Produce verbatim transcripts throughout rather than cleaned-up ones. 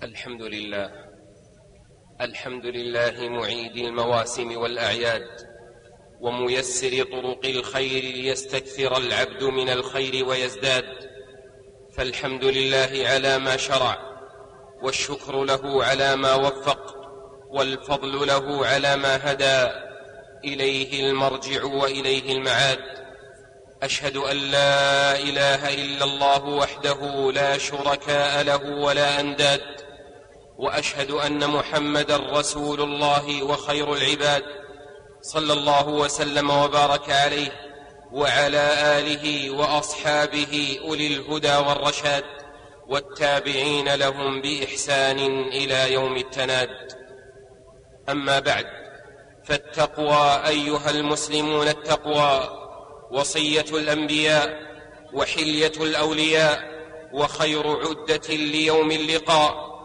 الحمد لله الحمد لله معيد المواسم والأعياد وميسر طرق الخير ليستكثر العبد من الخير ويزداد، فالحمد لله على ما شرع، والشكر له على ما وفق، والفضل له على ما هدى، إليه المرجع وإليه المعاد. أشهد أن لا إله إلا الله وحده لا شركاء له ولا أنداد، وأشهد أن محمدا رسول الله وخير العباد، صلى الله وسلم وبارك عليه وعلى آله وأصحابه أولي الهدى والرشاد، والتابعين لهم بإحسان إلى يوم التناد. أما بعد، فالتقوى أيها المسلمون، التقوى وصية الأنبياء وحلية الأولياء وخير عدة ليوم اللقاء.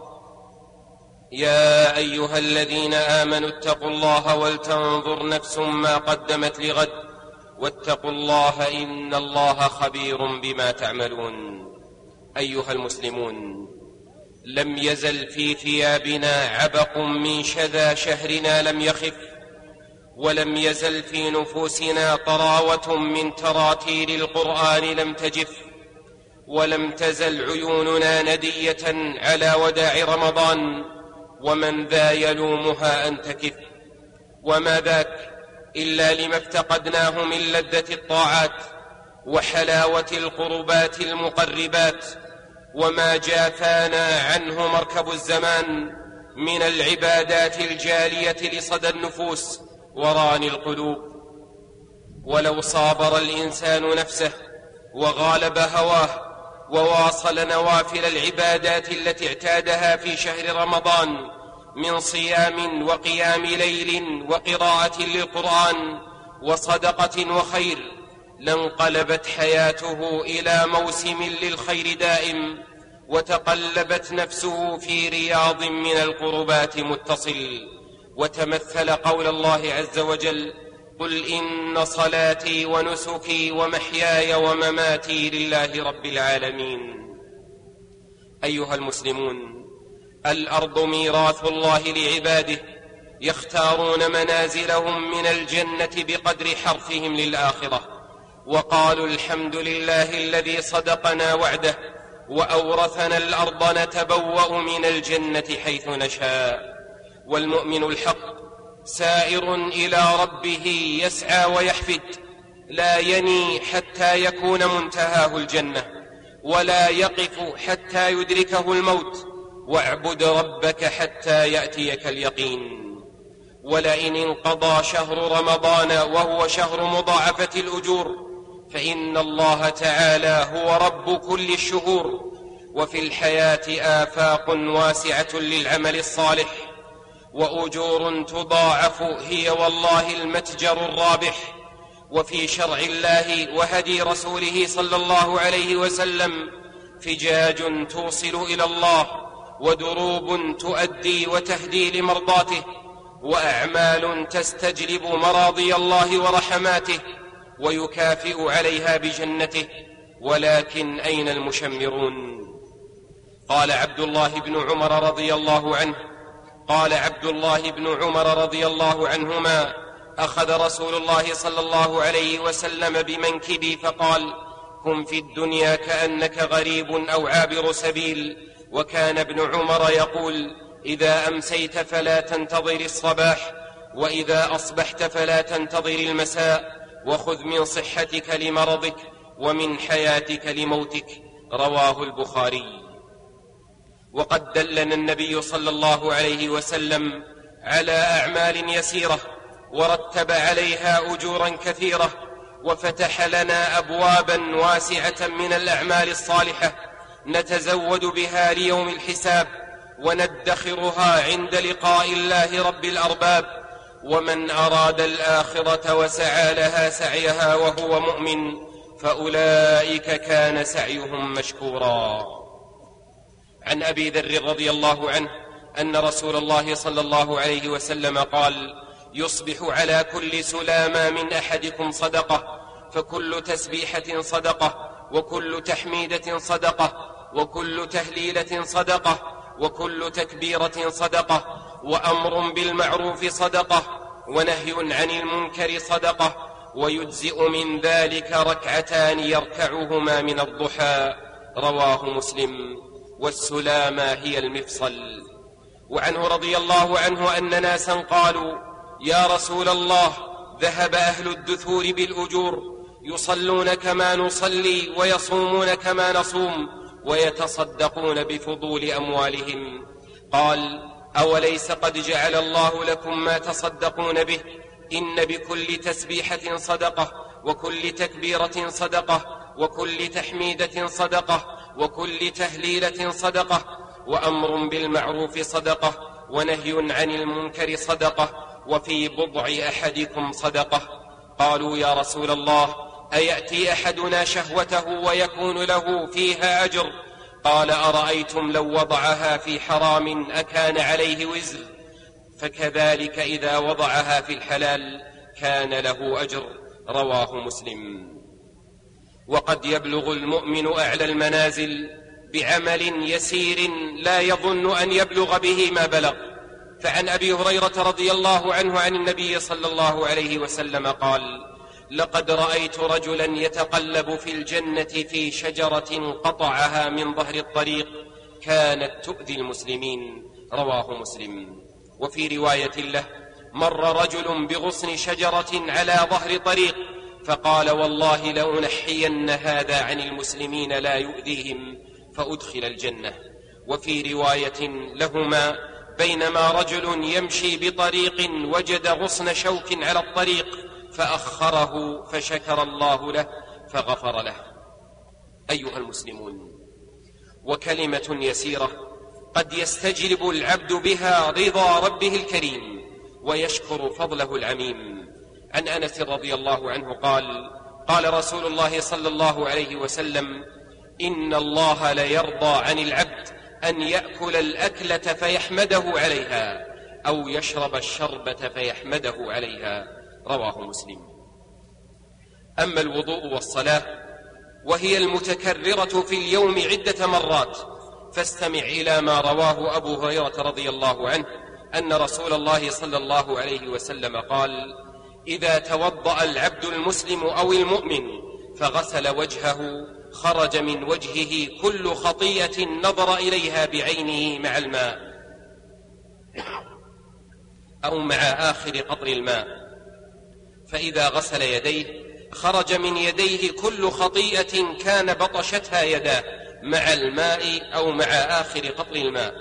يا أيها الذين آمنوا اتقوا الله ولتنظر نفس ما قدمت لغد، واتقوا الله إن الله خبير بما تعملون. أيها المسلمون، لم يزل في ثيابنا عبق من شذا شهرنا لم يخف، ولم يزل في نفوسنا طراوة من تراتيل القرآن لم تجف، ولم تزل عيوننا ندية على وداع رمضان ومن ذا يلومها أن تكف. وما ذاك إلا لما افتقدناه من لذة الطاعات وحلاوة القربات المقربات، وما جافانا عنه مركب الزمان من العبادات الجالية لصدى النفوس وران القلوب. ولو صابر الإنسان نفسه وغالب هواه وواصل نوافل العبادات التي اعتادها في شهر رمضان من صيام وقيام ليل وقراءة للقرآن وصدقة وخير، لانقلبت حياته إلى موسم للخير دائم، وتقلبت نفسه في رياض من القربات متصل. وتمثل قول الله عز وجل: قل إن صلاتي ونسكي ومحياي ومماتي لله رب العالمين. أيها المسلمون، الأرض ميراث الله لعباده، يختارون منازلهم من الجنة بقدر حرفهم للآخرة، وقالوا الحمد لله الذي صدقنا وعده وأورثنا الأرض نتبوأ من الجنة حيث نشاء. والمؤمن الحق سائر إلى ربه يسعى ويحفد، لا يني حتى يكون منتهاه الجنة، ولا يقف حتى يدركه الموت، واعبد ربك حتى يأتيك اليقين. ولئن انقضى شهر رمضان وهو شهر مضاعفة الأجور، فإن الله تعالى هو رب كل الشهور، وفي الحياة آفاق واسعة للعمل الصالح، وأجور تضاعف هي والله المتجر الرابح. وفي شرع الله وهدي رسوله صلى الله عليه وسلم فجاج توصل إلى الله، ودروب تؤدي وتهدي لمرضاته، وأعمال تستجلب مراضي الله ورحماته ويكافئ عليها بجنته. ولكن أين المشمرون؟ قال عبد الله بن عمر رضي الله عنه قال عبد الله بن عمر رضي الله عنهما: أخذ رسول الله صلى الله عليه وسلم بمنكبي فقال: كن في الدنيا كأنك غريب أو عابر سبيل. وكان ابن عمر يقول: إذا أمسيت فلا تنتظر الصباح، وإذا أصبحت فلا تنتظر المساء، وخذ من صحتك لمرضك ومن حياتك لموتك. رواه البخاري. وقد دلنا النبي صلى الله عليه وسلم على أعمال يسيرة ورتب عليها أجورا كثيرة، وفتح لنا أبوابا واسعة من الأعمال الصالحة نتزود بها ليوم الحساب وندخرها عند لقاء الله رب الأرباب. ومن أراد الآخرة وسعى لها سعيها وهو مؤمن فأولئك كان سعيهم مشكورا. عن أبي ذر رضي الله عنه أن رسول الله صلى الله عليه وسلم قال: يصبح على كل سلامة من أحدكم صدقة، فكل تسبيحة صدقة، وكل تحميدة صدقة، وكل تهليلة صدقة، وكل تكبيرة صدقة، وأمر بالمعروف صدقة، ونهي عن المنكر صدقة، ويجزئ من ذلك ركعتان يركعهما من الضحى. رواه مسلم. والسلامة هي المفصل. وعنه رضي الله عنه أن ناسا قالوا: يا رسول الله، ذهب أهل الدثور بالأجور، يصلون كما نصلي ويصومون كما نصوم ويتصدقون بفضول أموالهم. قال: أوليس قد جعل الله لكم ما تصدقون به؟ إن بكل تسبيحة صدقة، وكل تكبيرة صدقة، وكل تحميدة صدقة، وكل تهليلة صدقة، وأمر بالمعروف صدقة، ونهي عن المنكر صدقة، وفي بضع أحدكم صدقة. قالوا: يا رسول الله، أيأتي أحدنا شهوته ويكون له فيها أجر؟ قال: أرأيتم لو وضعها في حرام أكان عليه وزر؟ فكذلك إذا وضعها في الحلال كان له أجر. رواه مسلم. وقد يبلغ المؤمن أعلى المنازل بعمل يسير لا يظن أن يبلغ به ما بلغ. فعن أبي هريرة رضي الله عنه عن النبي صلى الله عليه وسلم قال: لقد رأيت رجلا يتقلب في الجنة في شجرة قطعها من ظهر الطريق كانت تؤذي المسلمين. رواه مسلم. وفي رواية له: مر رجل بغصن شجرة على ظهر طريق فقال: والله لأنحين هذا عن المسلمين لا يؤذيهم فأدخل الجنة. وفي رواية لهما: بينما رجل يمشي بطريق وجد غصن شوك على الطريق فأخره فشكر الله له فغفر له. أيها المسلمون، وكلمة يسيرة قد يستجلب العبد بها رضا ربه الكريم ويشكر فضله العميم. عن أنس رضي الله عنه قال: قال رسول الله صلى الله عليه وسلم: إن الله ليرضى عن العبد أن يأكل الأكلة فيحمده عليها، أو يشرب الشربة فيحمده عليها. رواه مسلم. أما الوضوء والصلاة وهي المتكررة في اليوم عدة مرات، فاستمع إلى ما رواه أبو هريرة رضي الله عنه أن رسول الله صلى الله عليه وسلم قال: إذا توضأ العبد المسلم أو المؤمن فغسل وجهه خرج من وجهه كل خطيئة نظر إليها بعينه مع الماء أو مع آخر قطر الماء، فإذا غسل يديه خرج من يديه كل خطيئة كان بطشتها يداه مع الماء أو مع آخر قطر الماء،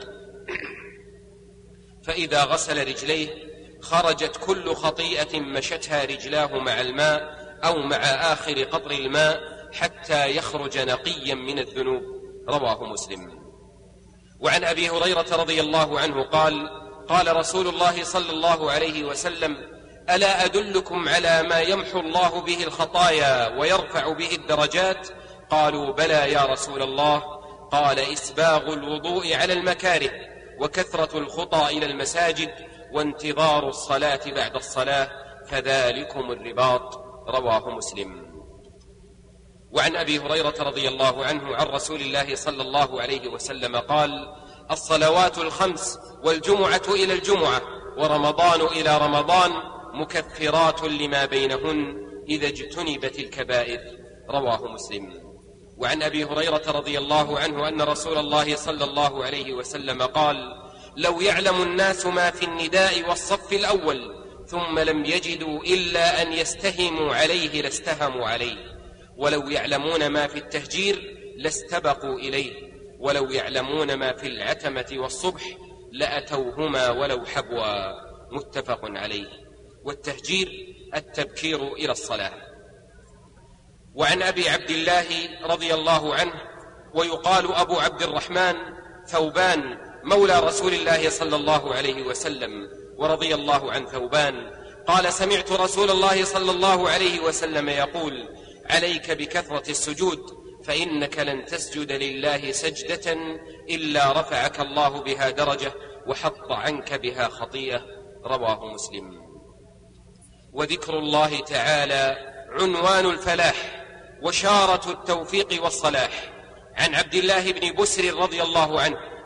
فإذا غسل رجليه خرجت كل خطيئة مشتها رجلاه مع الماء أو مع آخر قطر الماء حتى يخرج نقيا من الذنوب. رواه مسلم. وعن أبي هريرة رضي الله عنه قال: قال رسول الله صلى الله عليه وسلم: ألا أدلكم على ما يمحو الله به الخطايا ويرفع به الدرجات؟ قالوا: بلى يا رسول الله. قال: إسباغ الوضوء على المكاره، وكثرة الخطى إلى المساجد، وانتظار الصلاة بعد الصلاة، فذلكم الرباط. رواه مسلم. وعن أبي هريرة رضي الله عنه عن رسول الله صلى الله عليه وسلم قال: الصلوات الخمس والجمعة إلى الجمعة ورمضان إلى رمضان مكفرات لما بينهن إذا اجتنبت الكبائر. رواه مسلم. وعن أبي هريرة رضي الله عنه أن رسول الله صلى الله عليه وسلم قال: لو يعلم الناس ما في النداء والصف الأول ثم لم يجدوا إلا أن يستهموا عليه لاستهموا عليه، ولو يعلمون ما في التهجير لاستبقوا إليه، ولو يعلمون ما في العتمة والصبح لأتوهما ولو حبوا. متفق عليه. والتهجير التبكير إلى الصلاة. وعن أبي عبد الله رضي الله عنه ويقال أبو عبد الرحمن ثوبان مولى رسول الله صلى الله عليه وسلم ورضي الله عن ثوبان قال: سمعت رسول الله صلى الله عليه وسلم يقول: عليك بكثرة السجود، فإنك لن تسجد لله سجدة إلا رفعك الله بها درجة وحط عنك بها خطيئة. رواه مسلم. وذكر الله تعالى عنوان الفلاح وشارة التوفيق والصلاح. عن عبد الله بن بسر رضي الله عنه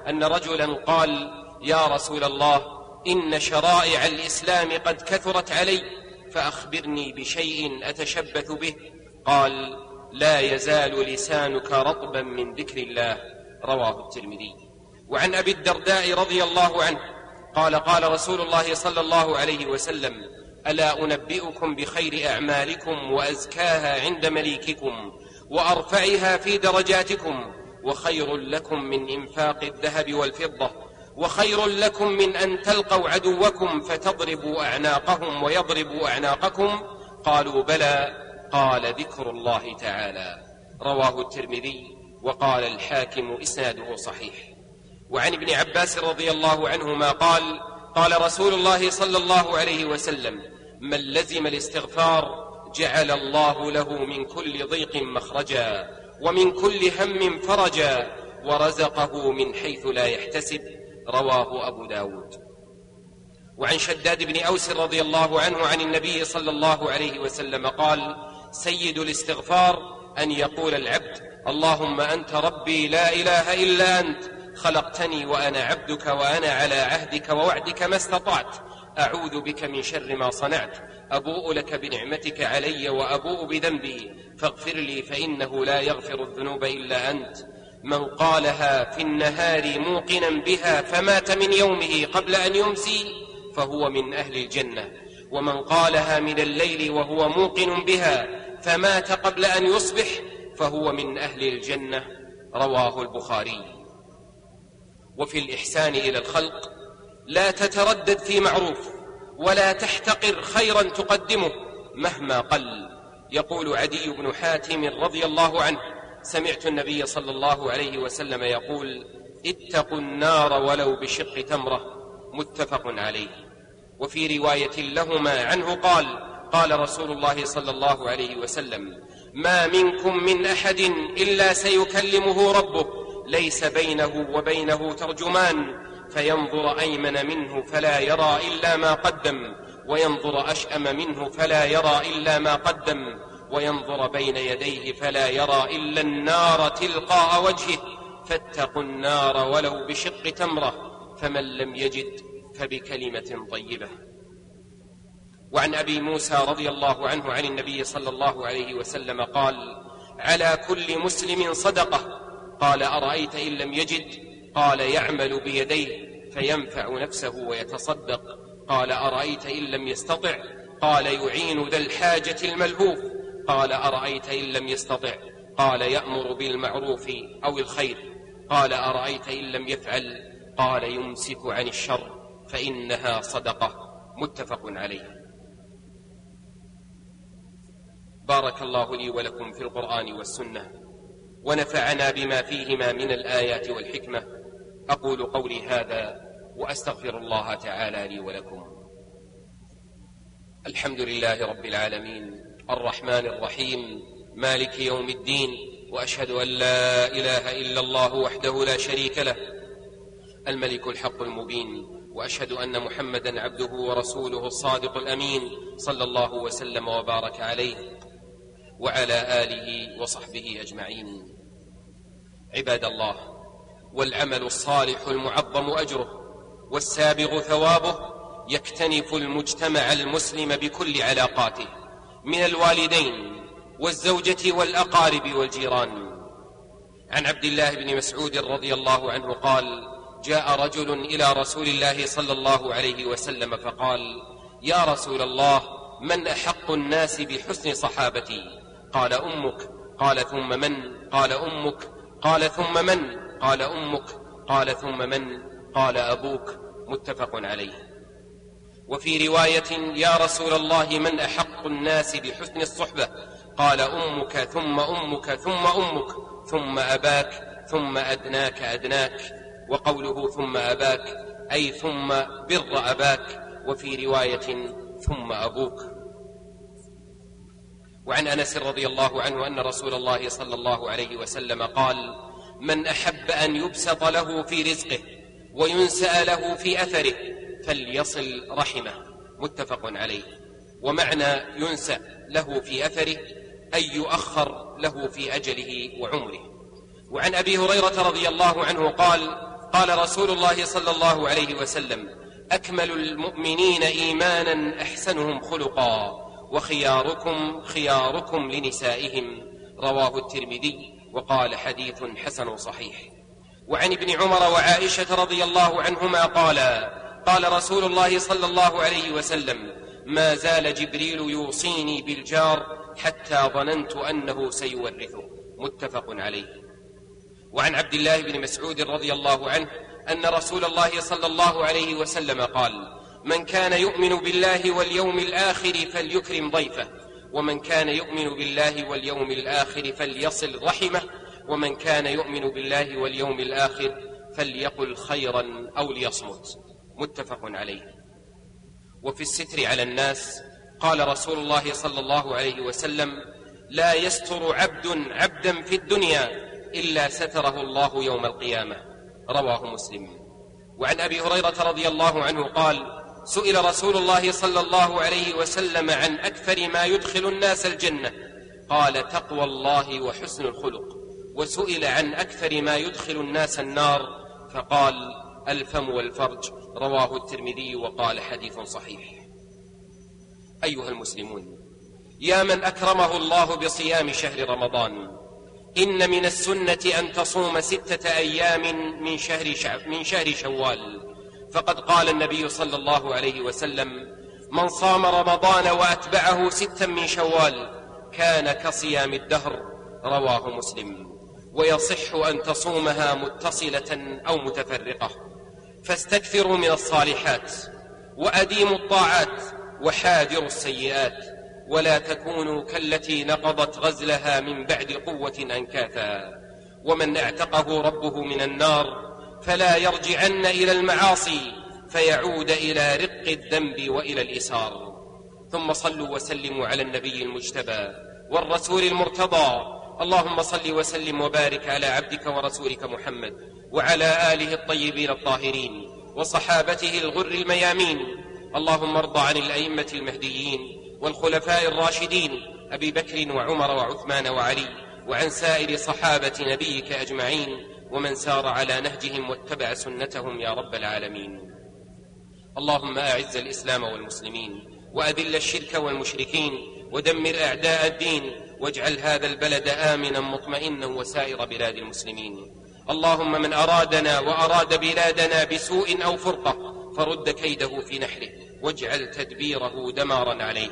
أن رجلا قال: يا رسول الله، إن شرائع الإسلام قد كثرت علي، فأخبرني بشيء أتشبث به. قال: لا يزال لسانك رطبا من ذكر الله. رواه الترمذي. وعن أبي الدرداء رضي الله عنه قال: قال رسول الله صلى الله عليه وسلم: ألا أنبئكم بخير أعمالكم وأزكاها عند مليككم وأرفعها في درجاتكم، وخير لكم من إنفاق الذهب والفضة، وخير لكم من أن تلقوا عدوكم فتضربوا أعناقهم ويضربوا أعناقكم؟ قالوا: بلى. قال: ذكر الله تعالى. رواه الترمذي، وقال الحاكم: إسناده صحيح. وعن ابن عباس رضي الله عنهما قال: قال رسول الله صلى الله عليه وسلم: من لزم الاستغفار جعل الله له من كل ضيق مخرجا، ومن كل هم فرجا، ورزقه من حيث لا يحتسب. رواه أبو داود. وعن شداد بن أوس رضي الله عنه عن النبي صلى الله عليه وسلم قال: سيد الاستغفار أن يقول العبد: اللهم أنت ربي لا إله إلا أنت، خلقتني وأنا عبدك، وأنا على عهدك ووعدك ما استطعت، أعوذ بك من شر ما صنعت، أبوء لك بنعمتك علي وأبوء بذنبي، فاغفر لي فإنه لا يغفر الذنوب إلا أنت. من قالها في النهار موقنا بها فمات من يومه قبل أن يمسي فهو من أهل الجنة، ومن قالها من الليل وهو موقن بها فمات قبل أن يصبح فهو من أهل الجنة. رواه البخاري. وفي الإحسان إلى الخلق: لا تتردد في معروف، ولا تحتقر خيرا تقدمه مهما قل. يقول عدي بن حاتم رضي الله عنه: سمعت النبي صلى الله عليه وسلم يقول: اتقوا النار ولو بشق تمرة. متفق عليه. وفي رواية لهما عنه قال: قال رسول الله صلى الله عليه وسلم: ما منكم من أحد إلا سيكلمه ربه، ليس بينه وبينه ترجمان، فينظر أيمن منه فلا يرى إلا ما قدم، وينظر أشأم منه فلا يرى إلا ما قدم، وينظر بين يديه فلا يرى إلا النار تلقاء وجهه، فاتقوا النار ولو بشق تمرة، فمن لم يجد فبكلمة طيبة. وعن أبي موسى رضي الله عنه عن النبي صلى الله عليه وسلم قال: على كل مسلم صدقة. قال: أرأيت إن لم يجد؟ قال: يعمل بيديه فينفع نفسه ويتصدق. قال: أرأيت إن لم يستطع؟ قال: يعين ذا الحاجة الملهوف. قال: أرأيت إن لم يستطع؟ قال: يأمر بالمعروف أو الخير. قال: أرأيت إن لم يفعل؟ قال: يمسك عن الشر، فإنها صدقة. متفق عليه. بارك الله لي ولكم في القرآن والسنة، ونفعنا بما فيهما من الآيات والحكمة. أقول قولي هذا وأستغفر الله تعالى لي ولكم. الحمد لله رب العالمين، الرحمن الرحيم، مالك يوم الدين، وأشهد أن لا إله إلا الله وحده لا شريك له، الملك الحق المبين، وأشهد أن محمدا عبده ورسوله الصادق الأمين، صلى الله وسلم وبارك عليه وعلى آله وصحبه أجمعين. عباد الله، والعمل الصالح المعظم أجره والسابغ ثوابه يكتنف المجتمع المسلم بكل علاقاته، من الوالدين والزوجة والأقارب والجيران. عن عبد الله بن مسعود رضي الله عنه قال: جاء رجل إلى رسول الله صلى الله عليه وسلم فقال: يا رسول الله، من أحق الناس بحسن صحابتي؟ قال: أمك. قال: ثم من؟ قال: أمك. قال: ثم من؟ قال: أمك. قال: ثم من؟ قال: أبوك. متفق عليه. وفي رواية: يا رسول الله، من أحق الناس بحسن الصحبة؟ قال: أمك، ثم أمك، ثم أمك، ثم أباك، ثم أدناك أدناك. وقوله ثم أباك أي ثم بر أباك، وفي رواية ثم أبوك. وعن أنس رضي الله عنه أن رسول الله صلى الله عليه وسلم قال: من أحب أن يبسط له في رزقه وينسأ له في أثره فليصل رحمه. متفق عليه. ومعنى ينسأ له في أثره أي يؤخر له في أجله وعمره. وعن أبي هريرة رضي الله عنه قال: قال رسول الله صلى الله عليه وسلم: أكمل المؤمنين إيمانا أحسنهم خلقا، وخياركم خياركم لنسائهم. رواه الترمذي وقال: حديث حسن صحيح. وعن ابن عمر وعائشة رضي الله عنهما قال: قال رسول الله صلى الله عليه وسلم: ما زال جبريل يوصيني بالجار حتى ظننت أنه سيورثه. متفق عليه. وعن عبد الله بن مسعود رضي الله عنه أن رسول الله صلى الله عليه وسلم قال: من كان يؤمن بالله واليوم الآخر فليكرم ضيفه، ومن كان يؤمن بالله واليوم الآخر فليصل رحمه، ومن كان يؤمن بالله واليوم الآخر فليقل خيرا أو ليصمت. متفق عليه. وفي الستر على الناس قال رسول الله صلى الله عليه وسلم: لا يستر عبد عبدا في الدنيا إلا ستره الله يوم القيامة. رواه مسلم. وعن أبي هريرة رضي الله عنه قال: سئل رسول الله صلى الله عليه وسلم عن أكثر ما يدخل الناس الجنة، قال: تقوى الله وحسن الخلق. وسئل عن أكثر ما يدخل الناس النار، فقال: الفم والفرج. رواه الترمذي وقال: حديث صحيح. أيها المسلمون، يا من أكرمه الله بصيام شهر رمضان، إن من السنة أن تصوم ستة أيام من شهر, شع... من شهر شوال، فقد قال النبي صلى الله عليه وسلم: من صام رمضان وأتبعه ستا من شوال كان كصيام الدهر. رواه مسلم. ويصح أن تصومها متصلة أو متفرقة، فاستكثروا من الصالحات وأديموا الطاعات وحاذروا السيئات، ولا تكونوا كالتي نقضت غزلها من بعد قوة أنكاثا. ومن اعتقه ربه من النار فلا يرجعن إلى المعاصي فيعود إلى رق الذنب وإلى الإسار. ثم صلوا وسلموا على النبي المجتبى والرسول المرتضى. اللهم صل وسلم وبارك على عبدك ورسولك محمد وعلى آله الطيبين الطاهرين وصحابته الغر الميامين. اللهم ارض عن الأئمة المهديين والخلفاء الراشدين أبي بكر وعمر وعثمان وعلي، وعن سائر صحابة نبيك أجمعين، ومن سار على نهجهم واتبع سنتهم يا رب العالمين. اللهم أعز الإسلام والمسلمين، وأذل الشرك والمشركين، ودمر أعداء الدين، واجعل هذا البلد آمنا مطمئنا وسائر بلاد المسلمين. اللهم من أرادنا وأراد بلادنا بسوء أو فرقة فرد كيده في نحره، واجعل تدبيره دمارا عليه.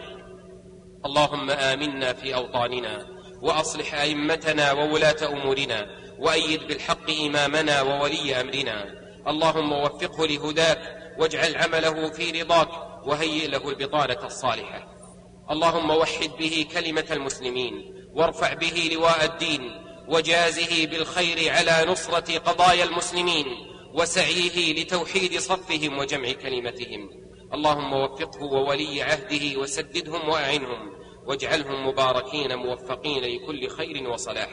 اللهم آمنا في أوطاننا، وأصلح أئمتنا وولاة أمورنا، وأيد بالحق إمامنا وولي أمرنا. اللهم وفقه لهداك، واجعل عمله في رضاك، وهيئ له البطانة الصالحة. اللهم وحد به كلمة المسلمين، وارفع به لواء الدين، وجازه بالخير على نصرة قضايا المسلمين، وسعيه لتوحيد صفهم وجمع كلمتهم. اللهم وفقه وولي عهده وسددهم وأعنهم، واجعلهم مباركين موفقين لكل خير وصلاح.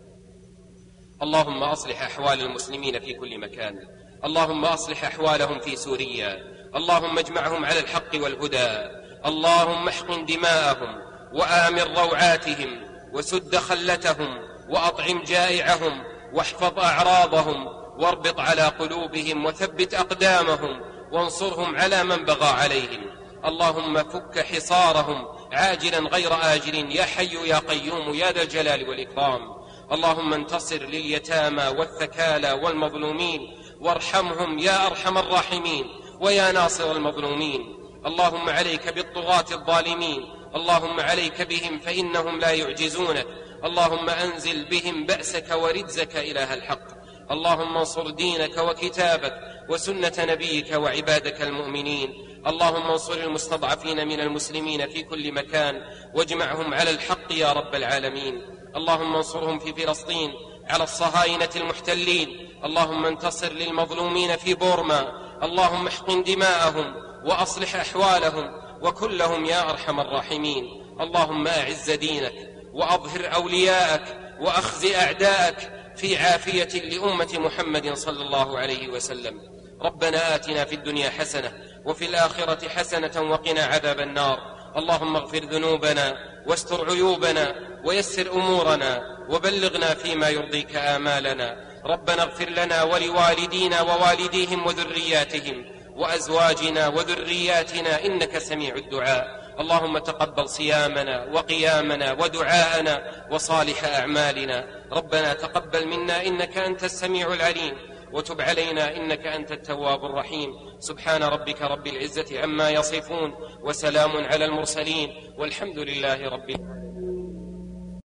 اللهم أصلح أحوال المسلمين في كل مكان. اللهم أصلح أحوالهم في سوريا. اللهم اجمعهم على الحق والهدى. اللهم احقن دماءهم، وآمن روعاتهم، وسد خلتهم، وأطعم جائعهم، واحفظ أعراضهم، واربط على قلوبهم، وثبت أقدامهم، وانصرهم على من بغى عليهم. اللهم فك حصارهم عاجلا غير آجل يا حي يا قيوم يا ذا الجلال والإكرام. اللهم انتصر لليتامى والثكالى والمظلومين، وارحمهم يا أرحم الراحمين ويا ناصر المظلومين. اللهم عليك بالطغاة الظالمين، اللهم عليك بهم فإنهم لا يعجزونك. اللهم أنزل بهم بأسك ورجزك إله الحق. اللهم انصر دينك وكتابك وسنة نبيك وعبادك المؤمنين. اللهم انصر المستضعفين من المسلمين في كل مكان، واجمعهم على الحق يا رب العالمين. اللهم انصرهم في فلسطين على الصهاينة المحتلين. اللهم انتصر للمظلومين في بورما. اللهم احقن دماءهم وأصلح أحوالهم، وكلهم يا أرحم الراحمين. اللهم أعز دينك، وأظهر أولياءك، وأخزي أعداءك في عافية لأمة محمد صلى الله عليه وسلم. ربنا آتنا في الدنيا حسنة وفي الآخرة حسنة وقنا عذاب النار. اللهم اغفر ذنوبنا واستر عيوبنا ويسر أمورنا، وبلغنا فيما يرضيك آمالنا. ربنا اغفر لنا ولوالدينا ووالديهم وذرياتهم وأزواجنا وذرياتنا إنك سميع الدعاء. اللهم تقبل صيامنا وقيامنا ودعاءنا وصالح أعمالنا. ربنا تقبل منا إنك أنت السميع العليم، وتب علينا إنك أنت التواب الرحيم. سبحان ربك رب العزة عما يصفون، وسلام على المرسلين، والحمد لله رب العالمين.